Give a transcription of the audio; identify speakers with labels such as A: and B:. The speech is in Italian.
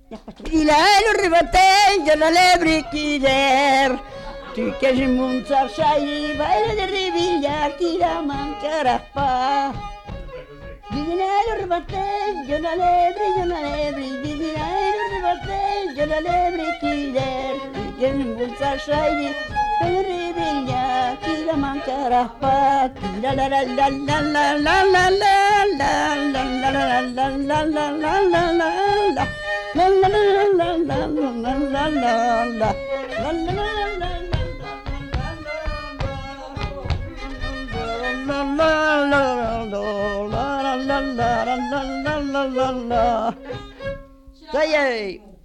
A: Il a lo ribattendo la lebrichider. Tu che si munza sai, vai a riviglia chi la mancherà fa. Divinello ribattendo la lebri, divinello ribattendo la lebrichider. Tu che si munza sai, vai a riviglia chi la mancherà fa. La la la la la la la la la la la la la la la la la la. La la la la la la la la la la la la la.